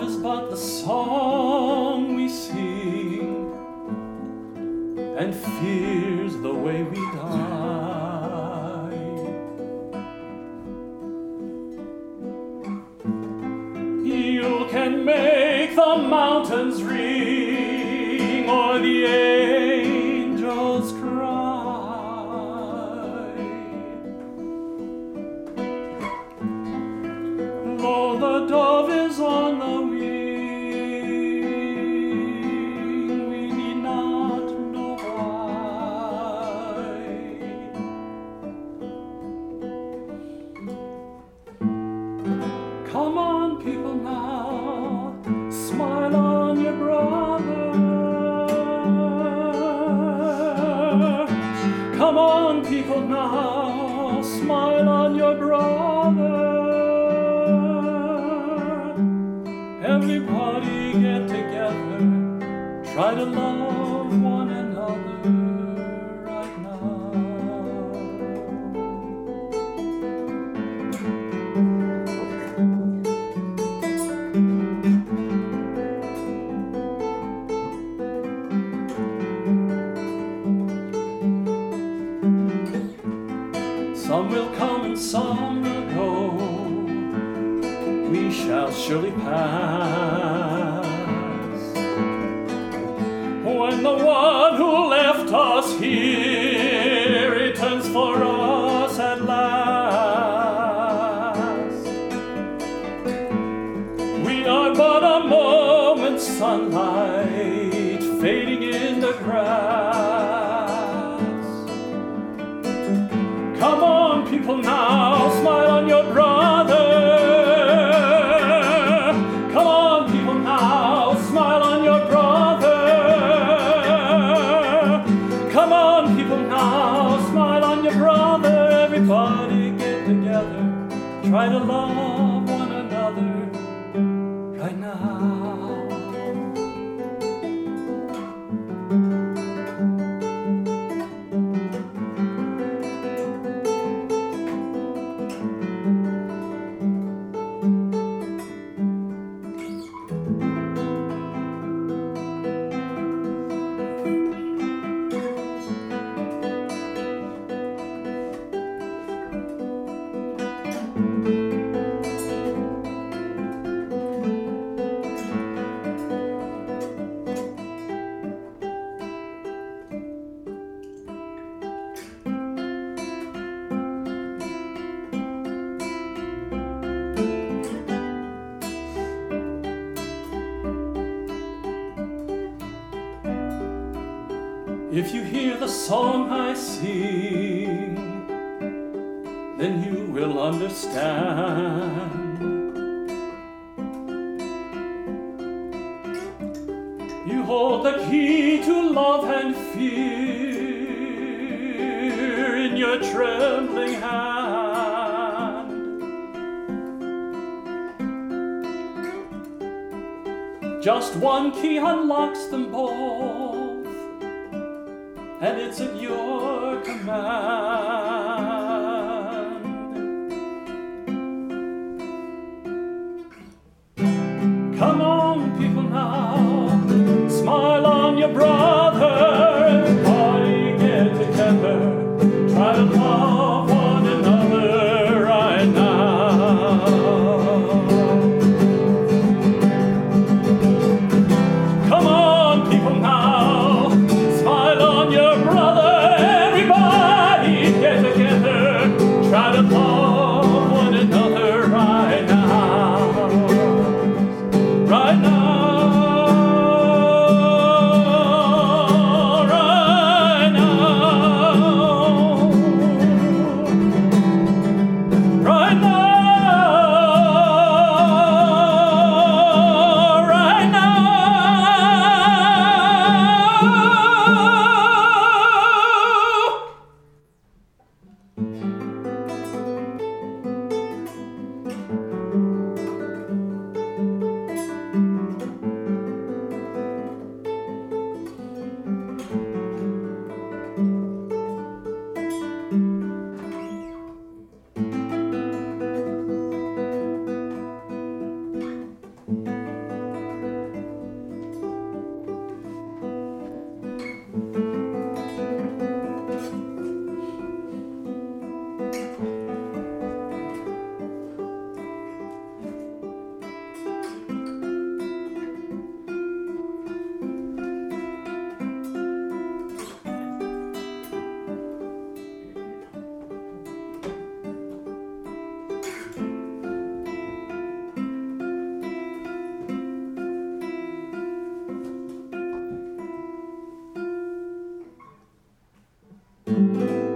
Love is but the song we sing, and fear's the way we die. You can make the mountains ring or the angels cry. Though the dove is on the wing, we need not know why. Come on, people, now, smile on your brother. Come on, people, now, smile on your brother. Everybody get together, try to love one another right now. Some will come and some will go, we shall surely pass. When the one who left us here returns for us at last, we are but a moment's sunlight fading in the grass. Come on, people, now, smile on your brother. Come on, people, now, smile on your brother. Come on, people, now, smile on your brother. Everybody get together, try to love one another right now. If you hear the song I sing, then you will understand. You hold the key to love and fear in your trembling hand. Just one key unlocks them both, and it's at your command. Come on, people, now, smile on your brother. Everybody get together, try to love one another right now. Come on, people, now, smile on your brother. Everybody get Thank you.